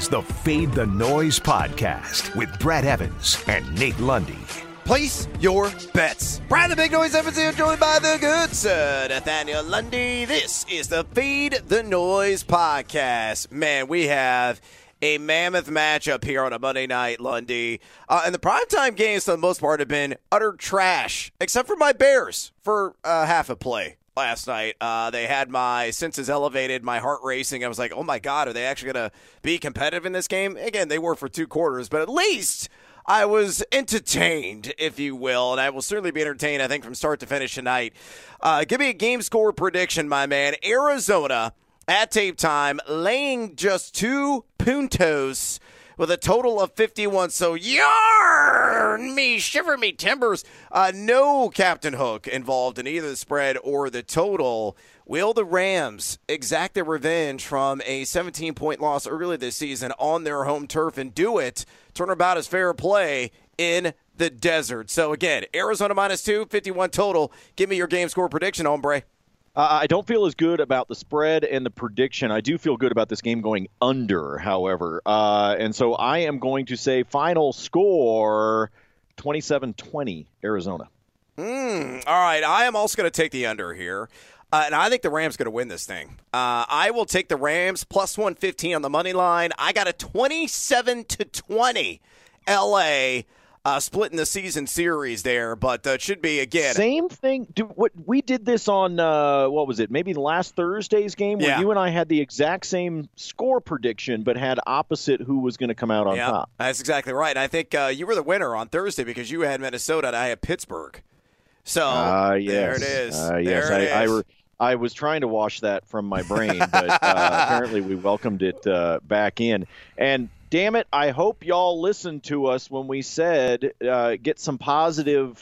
the Fade the Noise podcast with Brad Evans and Nate Lundy. Place your bets. Brad the Big Noise Evans here, joined by the good sir, Nathaniel Lundy. This is the Fade the Noise podcast. Man, we have a mammoth matchup here on a Monday night, Lundy. And the primetime games, for the most part, have been utter trash, except for my Bears for half a play last night. They had my senses elevated, my heart racing. I was like, oh my God, are they actually going to be competitive in this game? Again, they were for two quarters, but at least I was entertained, if you will, and I will certainly be entertained, I think, from start to finish tonight. Give me a game score prediction, my man. Arizona at tape time, laying just 2 puntos with a total of 51. So, yarn me, shiver me timbers. No Captain Hook involved in either the spread or the total. Will the Rams exact their revenge from a 17-point loss earlier this season on their home turf and do it, turnabout as fair play in the desert? So, again, Arizona -2, 51 total. Give me your game score prediction, hombre. I don't feel as good about the spread and the prediction. I do feel good about this game going under, however. And so I am going to say final score 27-20 Arizona. All right. I am also going to take the under here. And I think the Rams going to win this thing. I will take the Rams plus 115 on the money line. I got a 27-20 L.A., splitting the season series there, but it should be, again, same thing. We did this on what was it? Maybe last Thursday's game where you and I had the exact same score prediction, but had opposite who was going to come out on top. That's exactly right. And I think you were the winner on Thursday because you had Minnesota and I had Pittsburgh. So there it is. Yes, I was trying to wash that from my brain, but apparently we welcomed it back in. And damn it, I hope y'all listened to us when we said get some positive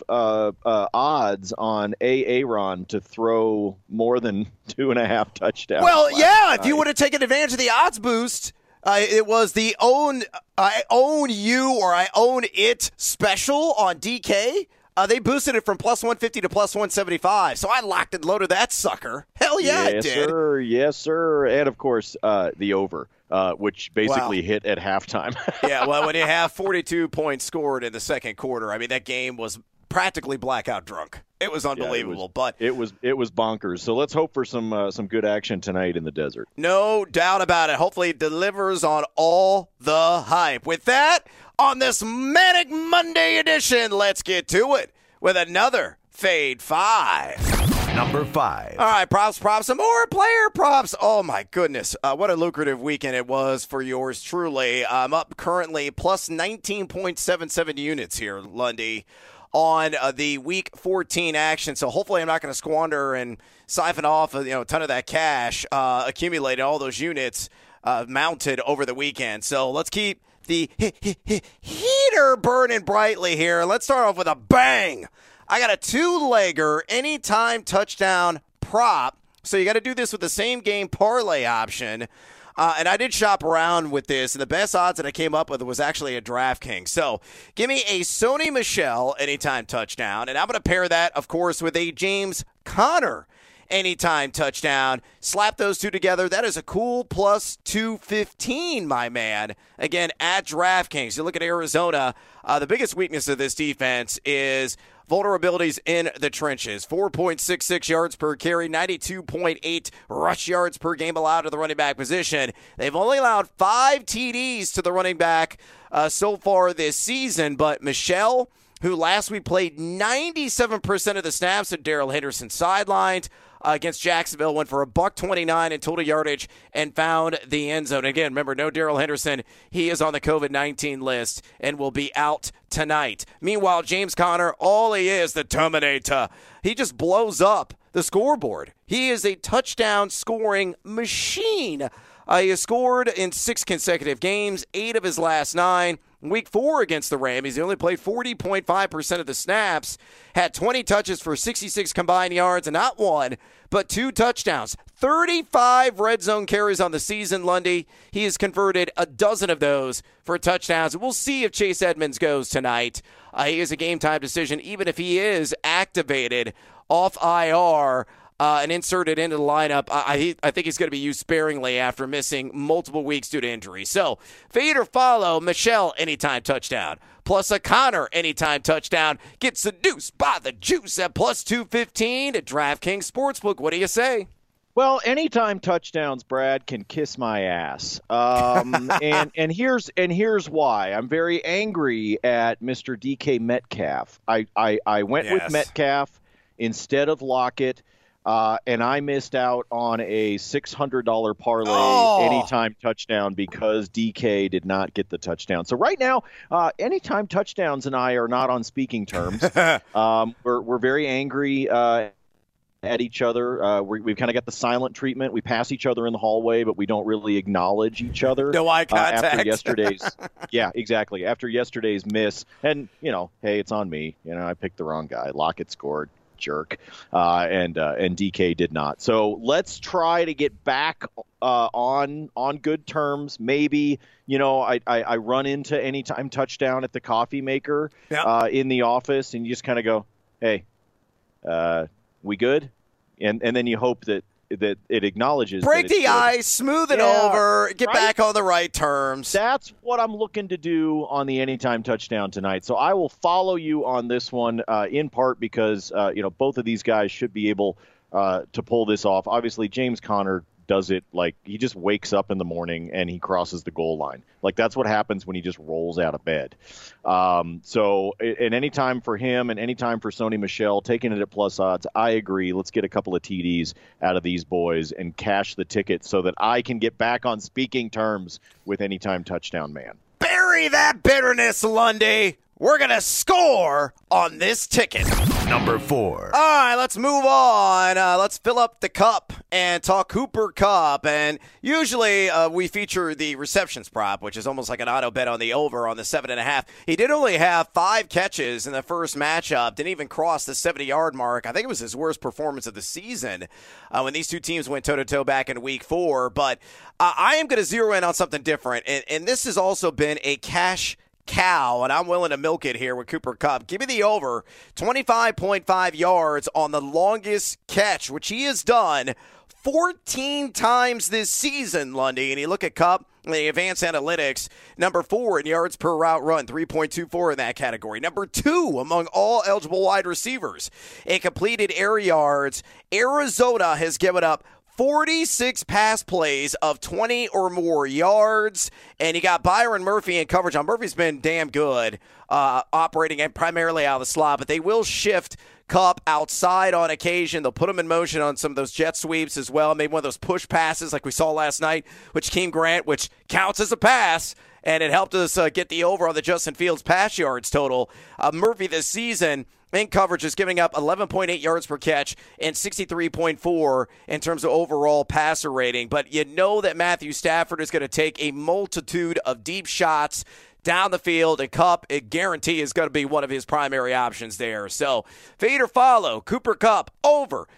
odds on Aaron to throw more than 2.5 touchdowns. Well, yeah, if you would have taken advantage of the odds boost, it was the I own you or I own it special on DK. They boosted it from plus 150 to plus 175. So I locked and loaded that sucker. Hell yeah, I did. Sir. Yes, sir. And, of course, the over. Which basically hit at halftime. Yeah, well, when you have 42 points scored in the second quarter, I mean, that game was practically blackout drunk. It was unbelievable. It was bonkers. So let's hope for some good action tonight in the desert. No doubt about it. Hopefully it delivers on all the hype. With that, on this Manic Monday edition, let's get to it with another Fade 5. Number 5. All right, props, some more player props. Oh, my goodness. What a lucrative weekend it was for yours truly. I'm up currently plus 19.77 units here, Lundy, on the Week 14 action. So hopefully I'm not going to squander and siphon off a ton of that cash, accumulated all those units mounted over the weekend. So let's keep the heater burning brightly here. Let's start off with a bang. I got a 2-legger anytime touchdown prop. So you got to do this with the same game parlay option. And I did shop around with this, and the best odds that I came up with was actually a DraftKings. So give me a Sony Michel anytime touchdown, and I'm going to pair that, of course, with a James Conner anytime touchdown. Slap those two together. That is a cool plus 215, my man. Again, at DraftKings. You look at Arizona, the biggest weakness of this defense is vulnerabilities in the trenches. 4.66 yards per carry, 92.8 rush yards per game allowed to the running back position. They've only allowed 5 TDs to the running back so far this season, but Michel, who last week played 97% of the snaps at Darrell Henderson sidelined against Jacksonville, went for $129 in total yardage and found the end zone. Again, remember, no Darrell Henderson. He is on the COVID-19 list and will be out tonight. Meanwhile, James Conner, all he is, the Terminator. He just blows up the scoreboard. He is a touchdown scoring machine. He has scored in 6 consecutive games, 8 of his last 9. Week 4 against the Rams, he only played 40.5% of the snaps, had 20 touches for 66 combined yards, and not 1, but 2 touchdowns. 35 red zone carries on the season, Lundy. He has converted a dozen of those for touchdowns. We'll see if Chase Edmonds goes tonight. He is a game-time decision, even if he is activated off IR. and inserted into the lineup. I think he's going to be used sparingly after missing multiple weeks due to injury. So, fade or follow Michel anytime touchdown, plus a Connor anytime touchdown. Get seduced by the juice at plus 215 at DraftKings Sportsbook. What do you say? Well, anytime touchdowns, Brad, can kiss my ass. And here's why. I'm very angry at Mr. DK Metcalf. I went with Metcalf instead of Lockett, and I missed out on a $600 parlay anytime touchdown because DK did not get the touchdown. So right now, anytime touchdowns and I are not on speaking terms. We're very angry at each other. We've kind of got the silent treatment. We pass each other in the hallway, but we don't really acknowledge each other. No eye contact. After yesterday's, yeah, exactly. After yesterday's miss, and hey, it's on me. I picked the wrong guy. Lockett scored, jerk, and DK did not. So let's try to get back on good terms. Maybe I run into anytime touchdown at the coffee maker in the office, and you just kind of go, hey. We good? And then you hope that it acknowledges. Break the ice, smooth it over, get back on the right terms. That's what I'm looking to do on the anytime touchdown tonight. So I will follow you on this one in part because both of these guys should be able to pull this off. Obviously, James Conner does it like he just wakes up in the morning and he crosses the goal line. Like that's what happens when he just rolls out of bed. So at any time for him and any time for Sony Michel, taking it at plus odds, I agree. Let's get a couple of TDs out of these boys and cash the ticket so that I can get back on speaking terms with anytime touchdown man. Bury that bitterness, Lundy. We're going to score on this ticket. Number 4. All right, let's move on. Let's fill up the cup and talk Cooper Kupp. And usually we feature the receptions prop, which is almost like an auto bet on the over on the 7.5. He did only have 5 catches in the first matchup. Didn't even cross the 70-yard mark. I think it was his worst performance of the season when these two teams went toe-to-toe back in week 4. But I am going to zero in on something different. And this has also been a cash cow, and I'm willing to milk it here with Cooper Kupp. Give me the over 25.5 yards on the longest catch, which he has done 14 times this season, Lundy. And you look at Kupp, the advanced analytics, number 4 in yards per route run, 3.24 in that category. Number 2 among all eligible wide receivers in completed air yards. Arizona has given up 46 pass plays of 20 or more yards, and you got Byron Murphy in coverage. Now, Murphy's been damn good operating primarily out of the slot, but they will shift Kupp outside on occasion. They'll put him in motion on some of those jet sweeps as well, maybe one of those push passes like we saw last night, which Keem Grant, which counts as a pass, and it helped us get the over on the Justin Fields pass yards total. Murphy this season in coverage is giving up 11.8 yards per catch and 63.4 in terms of overall passer rating. But you know that Matthew Stafford is going to take a multitude of deep shots down the field, and Kupp, it guarantee, is going to be one of his primary options there. So fade or follow Cooper Kupp over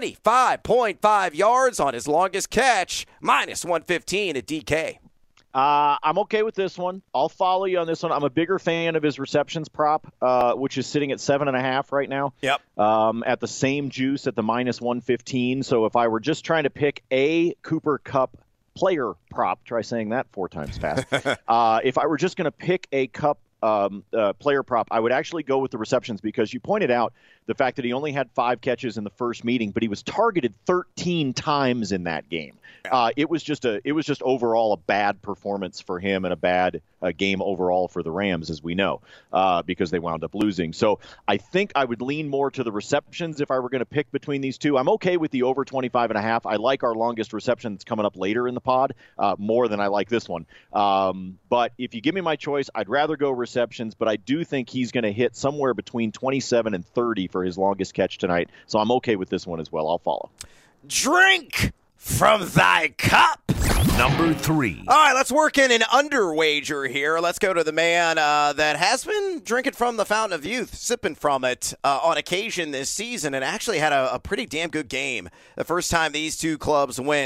25.5 yards on his longest catch, minus 115 at DK. I'm okay with this one. I'll follow you on this one. I'm a bigger fan of his receptions prop, which is sitting at 7.5 right now. Yep. At the same juice at the minus 115. So if I were just trying to pick a Cooper Kupp player prop, try saying that 4 times fast. If I were just going to pick a Kupp player prop, I would actually go with the receptions because you pointed out the fact that he only had 5 catches in the first meeting, but he was targeted 13 times in that game. It was just overall a bad performance for him and a bad game overall for the Rams, as we know, because they wound up losing. So I think I would lean more to the receptions if I were going to pick between these two. I'm okay with the over 25.5. I like our longest reception that's coming up later in the pod more than I like this one. But if you give me my choice, I'd rather go receptions, but I do think he's going to hit somewhere between 27 and 30 for his longest catch tonight. So I'm okay with this one as well. I'll follow. Drink from thy cup. Number 3. All right, let's work in an under wager here. Let's go to the man that has been drinking from the fountain of youth, sipping from it on occasion this season, and actually had a pretty damn good game the first time these two clubs went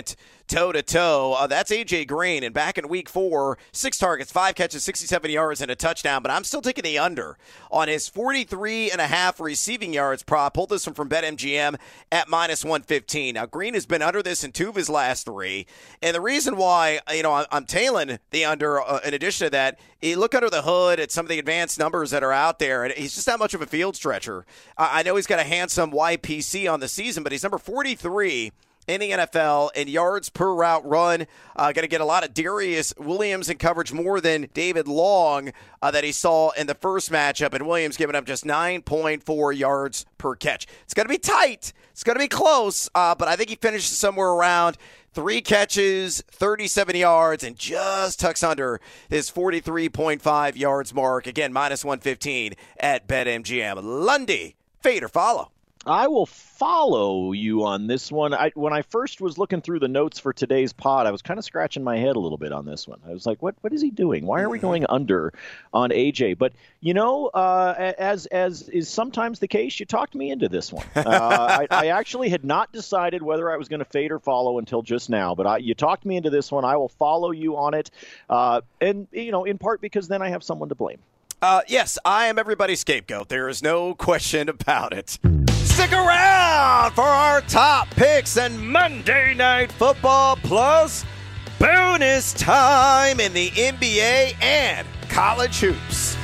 toe-to-toe. That's A.J. Green, and back in week 4, 6 targets, 5 catches, 67 yards, and a touchdown, but I'm still taking the under on his 43.5 receiving yards prop. Pulled this from BetMGM at -115. Now, Green has been under this in 2 of his last 3, and the reason why, I'm tailing the under, in addition to that, you look under the hood at some of the advanced numbers that are out there, and he's just not much of a field stretcher. I know he's got a handsome YPC on the season, but he's number 43 in the NFL in yards per route run. Going to get a lot of Darius Williams in coverage, more than David Long that he saw in the first matchup, and Williams giving up just 9.4 yards per catch. It's going to be tight. It's going to be close, but I think he finishes somewhere around 3 catches, 37 yards, and just tucks under his 43.5 yards mark. Again, -115 at BetMGM. Lundy, fade or follow? I will follow you on this one. When I first was looking through the notes for today's pod, I was kind of scratching my head a little bit on this one. I was like, what is he doing? Why are we going under on AJ? But, as is sometimes the case, you talked me into this one. I actually had not decided whether I was going to fade or follow until just now, but you talked me into this one. I will follow you on it, and in part because then I have someone to blame. Yes, I am everybody's scapegoat. There is no question about it. Stick around for our top picks and Monday Night Football plus bonus time in the NBA and college hoops.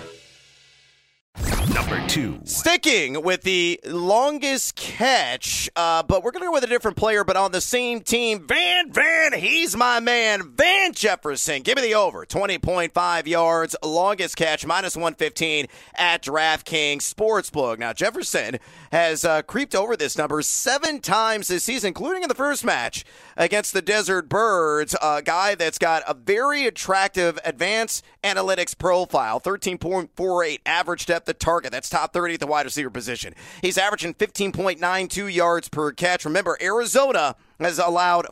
Number 2. Sticking with the longest catch, but we're going to go with a different player, but on the same team. Van, he's my man. Van Jefferson, give me the over. 20.5 yards, longest catch, -115 at DraftKings Sportsbook. Now, Jefferson has creeped over this number 7 times this season, including in the first match against the Desert Birds, a guy that's got a very attractive advanced analytics profile, 13.48 average depth of target. That's top 30 at the wide receiver position. He's averaging 15.92 yards per catch. Remember, Arizona has allowed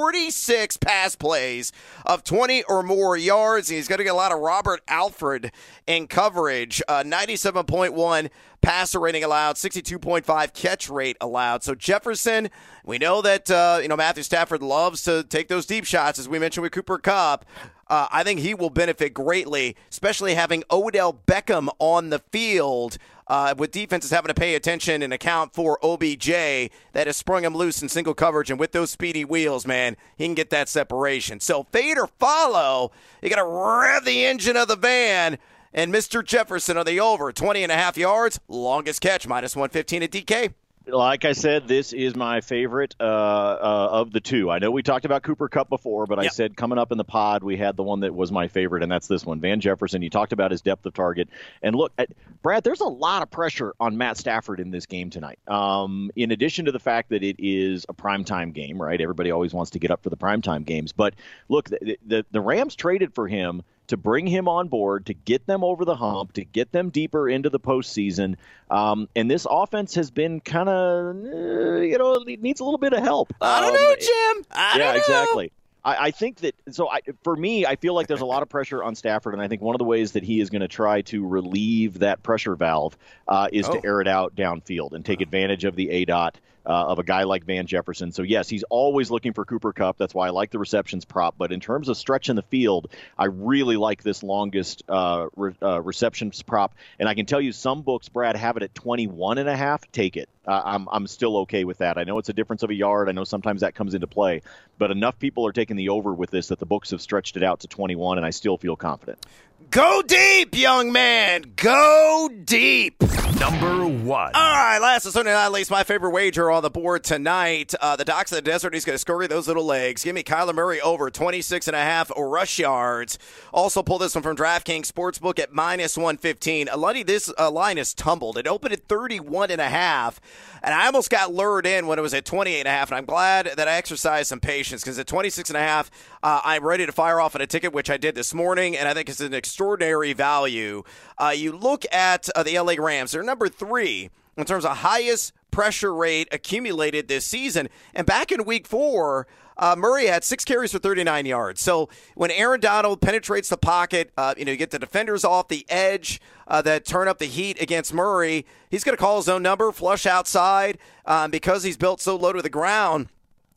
46 pass plays of 20 or more yards. He's going to get a lot of Robert Alford in coverage. 97.1 passer rating allowed, 62.5 catch rate allowed. So Jefferson, we know that Matthew Stafford loves to take those deep shots, as we mentioned with Cooper Kupp. I think he will benefit greatly, especially having Odell Beckham on the field, with defenses having to pay attention and account for OBJ that has sprung him loose in single coverage. And with those speedy wheels, man, he can get that separation. So fade or follow, you got to rev the engine of the van. And Mr. Jefferson on the over, 20.5 yards, longest catch, -115 at DK. Like I said, this is my favorite of the two. I know we talked about Cooper Kupp before, but I said coming up in the pod, we had the one that was my favorite, and that's this one. Van Jefferson, you talked about his depth of target. And look, Brad, there's a lot of pressure on Matt Stafford in this game tonight. In addition to the fact that it is a primetime game, right? Everybody always wants to get up for the primetime games. But look, the Rams traded for him to bring him on board, to get them over the hump, to get them deeper into the postseason. And this offense has been kind of, it needs a little bit of help. I don't know, Jim. I don't know. Exactly. I think that, for me, I feel like there's a lot of pressure on Stafford, and I think one of the ways that he is going to try to relieve that pressure valve is to air it out downfield and take advantage of the ADOT of a guy like Van Jefferson. So, yes, he's always looking for Cooper Kupp. That's why I like the receptions prop. But in terms of stretching the field, I really like this longest receptions prop. And I can tell you some books, Brad, have it at 21.5. Take it. I'm still okay with that. I know it's a difference of a yard. I know sometimes that comes into play. But enough people are taking the over with this that the books have stretched it out to 21, and I still feel confident. Go deep, young man. Go deep. Number 1. All right, last but certainly not least, my favorite wager on the board tonight. The Docs of the Desert, he's going to scurry those little legs. Give me Kyler Murray over 26.5 rush yards. Also pull this one from DraftKings Sportsbook at -115. Lundy, this line has tumbled. It opened at 31.5, and I almost got lured in when it was at 28.5, and I'm glad that I exercised some patience, because at 26.5, I'm ready to fire off on a ticket, which I did this morning, and I think it's an extraordinary value. You look at the LA Rams. They're number 3 in terms of highest pressure rate accumulated this season. And back in week 4, Murray had 6 carries for 39 yards. So when Aaron Donald penetrates the pocket, you get the defenders off the edge that turn up the heat against Murray. He's going to call his own number, flush outside, because he's built so low to the ground.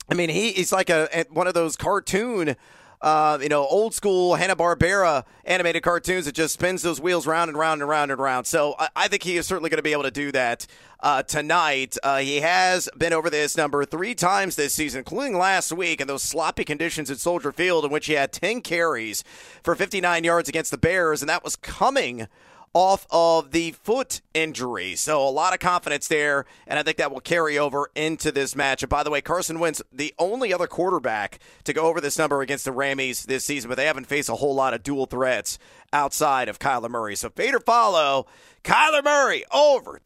I mean, he's like one of those cartoon, old school Hanna-Barbera animated cartoons that just spins those wheels round and round and round and round. So I think he is certainly going to be able to do that tonight. He has been over this number 3 times this season, including last week in those sloppy conditions at Soldier Field in which he had 10 carries for 59 yards against the Bears, and that was coming off of the foot injury. So a lot of confidence there, and I think that will carry over into this match. And by the way, Carson Wentz, the only other quarterback to go over this number against the Rammies this season, but they haven't faced a whole lot of dual threats outside of Kyler Murray. So fade or follow, Kyler Murray over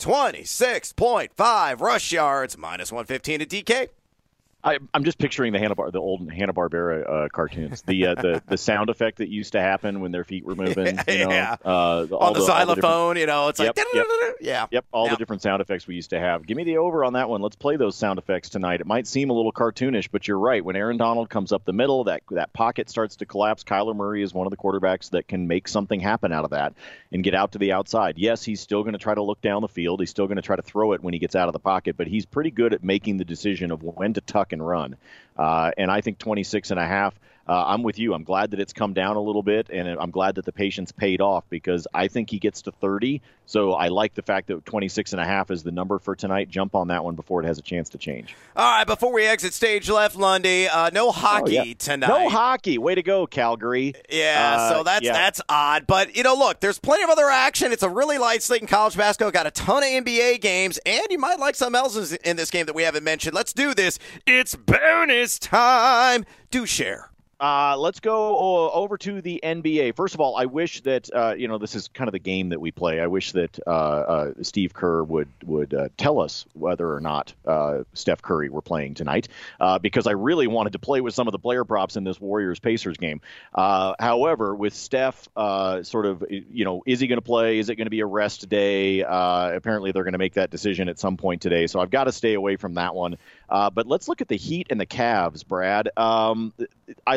26.5 rush yards, minus 115 to DK. I'm just picturing the old Hanna-Barbera cartoons, the sound effect that used to happen when their feet were moving. Yeah. On the xylophone, it's like, all the different sound effects we used to have. Give me the over on that one. Let's play those sound effects tonight. It might seem a little cartoonish, but you're right. When Aaron Donald comes up the middle, that pocket starts to collapse. Kyler Murray is one of the quarterbacks that can make something happen out of that and get out to the outside. Yes, he's still going to try to look down the field. He's still going to try to throw it when he gets out of the pocket, but he's pretty good at making the decision of when to tuck and run. And I think 26.5, I'm with you. I'm glad that it's come down a little bit, and I'm glad that the patience paid off because I think he gets to 30. So I like the fact that 26.5 is the number for tonight. Jump on that one before it has a chance to change. All right, before we exit stage left, Lundy, no hockey tonight. No hockey. Way to go, Calgary. Yeah, so that's odd. But, look, there's plenty of other action. It's a really light slate in college basketball. Got a ton of NBA games, and you might like something else in this game that we haven't mentioned. Let's do this. It's bonus time. Do share. Let's go over to the NBA. First of all, I wish that, this is kind of the game that we play. I wish that Steve Kerr would tell us whether or not Steph Curry were playing tonight because I really wanted to play with some of the player props in this Warriors-Pacers game. However, with Steph is he going to play? Is it going to be a rest day? Apparently, they're going to make that decision at some point today, so I've got to stay away from that one. But let's look at the Heat and the Cavs, Brad. I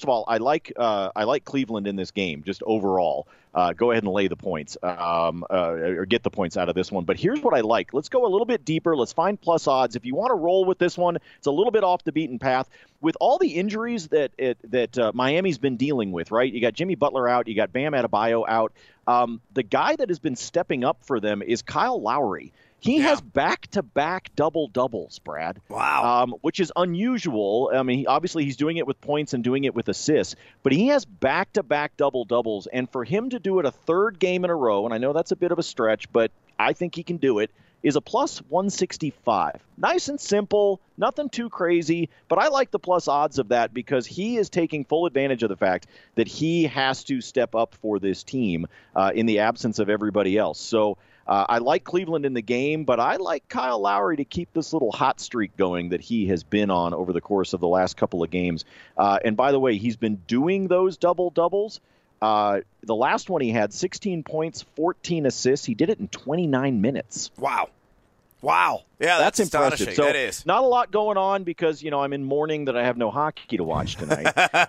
like Cleveland in this game, just overall. Go ahead and lay the points or get the points out of this one. But here's what I like. Let's go a little bit deeper. Let's find plus odds. If you want to roll with this one, it's a little bit off the beaten path. With all the injuries that Miami's been dealing with, right? You got Jimmy Butler out. You got Bam Adebayo out. The guy that has been stepping up for them is Kyle Lowry. He has back-to-back double-doubles, Brad. Wow. Which is unusual. I mean, obviously he's doing it with points and doing it with assists, but he has back-to-back double-doubles. And for him to do it a third game in a row, and I know that's a bit of a stretch, but I think he can do it, is a plus 165. Nice and simple, nothing too crazy, but I like the plus odds of that because he is taking full advantage of the fact that he has to step up for this team in the absence of everybody else. So I like Cleveland in the game, but I like Kyle Lowry to keep this little hot streak going that he has been on over the course of the last couple of games. And by the way, he's been doing those double-doubles. The last one he had 16 points, 14 assists. He did it in 29 minutes. Wow. Yeah, that's impressive. So that is. Not a lot going on because, I'm in mourning that I have no hockey to watch tonight.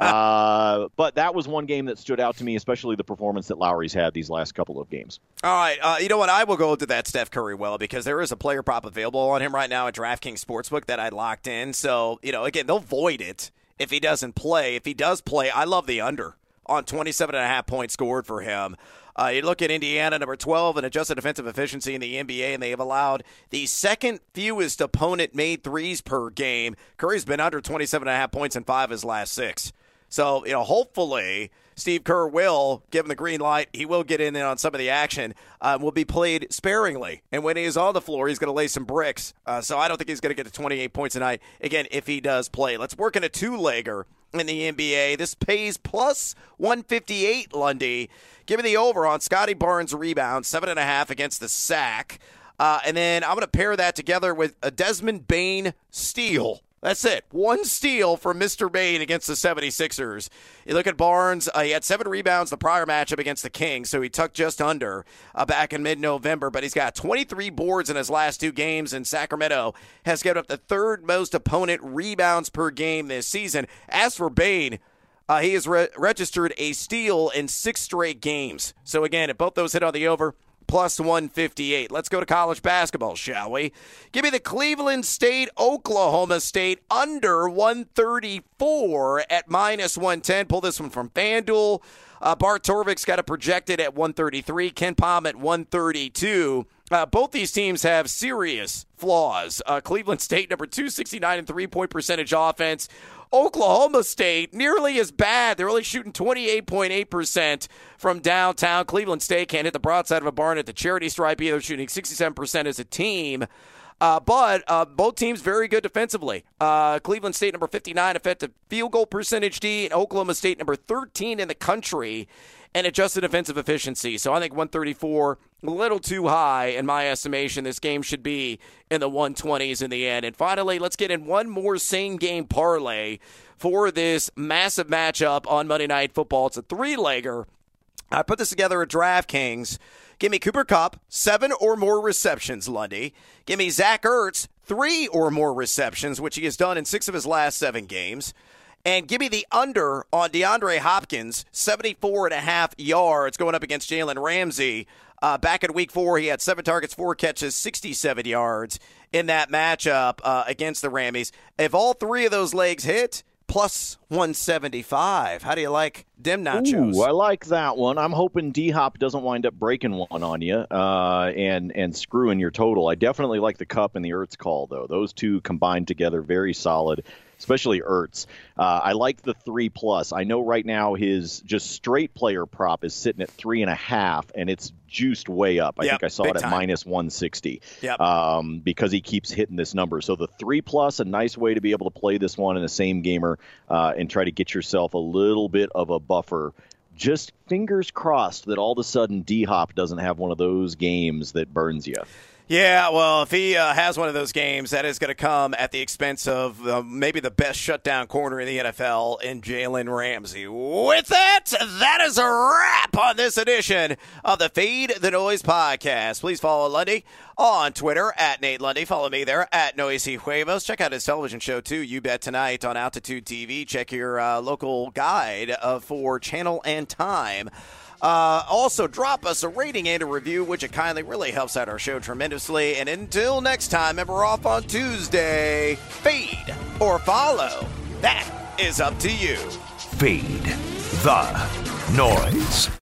But that was one game that stood out to me, especially the performance that Lowry's had these last couple of games. All right. You know what? I will go to that Steph Curry because there is a player prop available on him right now at DraftKings Sportsbook that I locked in. So, again, they'll void it if he doesn't play. If he does play, I love the under on 27.5 points scored for him. You look at Indiana, number 12 in adjusted defensive efficiency in the NBA, and they have allowed the second fewest opponent-made threes per game. Curry's been under 27.5 points in 5 of his last 6. So, hopefully Steve Kerr will give him the green light. He will get in on some of the action. Will be played sparingly. And when he is on the floor, he's going to lay some bricks. So I don't think he's going to get to 28 points tonight, again, if he does play. Let's work in a two-legger in the NBA. This pays plus 158, Lundy. Give me the over on Scotty Barnes' rebound, 7.5 against the sack. And then I'm going to pair that together with a Desmond Bane steal. That's it. One steal from Mr. Bane against the 76ers. You look at Barnes, he had 7 rebounds the prior matchup against the Kings, so he tucked just under back in mid-November, but he's got 23 boards in his last 2 games, and Sacramento has given up the 3rd most opponent rebounds per game this season. As for Bane, he has registered a steal in 6 straight games. So again, if both those hit on the over, plus 158. Let's go to college basketball, shall we? Give me the Cleveland State, Oklahoma State under 134 at minus 110. Pull this one from FanDuel. Bart Torvik's got it projected at 133. Ken Pom at 132. Both these teams have serious flaws. Cleveland State, number 269 in three-point percentage offense. Oklahoma State, nearly as bad. They're only shooting 28.8% from downtown. Cleveland State can't hit the broadside of a barn at the charity stripe either, shooting 67% as a team. But both teams very good defensively. Cleveland State, number 59 effective field goal percentage D, and Oklahoma State, number 13 in the country and adjusted defensive efficiency. So I think 134, a little too high in my estimation. This game should be in the 120s in the end. And finally, let's get in one more same-game parlay for this massive matchup on Monday Night Football. It's a three-legger. I put this together at DraftKings. Give me Cooper Kupp, 7 or more receptions, Lundy. Give me Zach Ertz, 3 or more receptions, which he has done in 6 of his last 7 games. And give me the under on DeAndre Hopkins, 74.5 yards going up against Jalen Ramsey. Back in week 4, he had 7 targets, 4 catches, 67 yards in that matchup against the Rammies. If all 3 of those legs hit, plus 175. How do you like them nachos? Ooh, I like that one. I'm hoping D-Hop doesn't wind up breaking one on you and screwing your total. I definitely like the Kupp and the Ertz call, though. Those two combined together, very solid, especially Ertz. I like the 3+. I know right now his just straight player prop is sitting at 3.5, and it's juiced way up. I think I saw it at minus 160 because he keeps hitting this number. So the 3+, a nice way to be able to play this one in a same gamer and try to get yourself a little bit of a buffer. Just fingers crossed that all of a sudden D-Hop doesn't have one of those games that burns you. Yeah, well, if he has one of those games, that is going to come at the expense of maybe the best shutdown corner in the NFL in Jalen Ramsey. With that, that is a wrap on this edition of the Feed the Noise podcast. Please follow Lundy on Twitter at Nate Lundy. Follow me there at Noisy Huevos. Check out his television show, too, You Bet Tonight on Altitude TV. Check your local guide for channel and time. Also, drop us a rating and a review, which it kindly really helps out our show tremendously. And until next time, and we're off on Tuesday, feed or follow. That is up to you. Feed the Noise.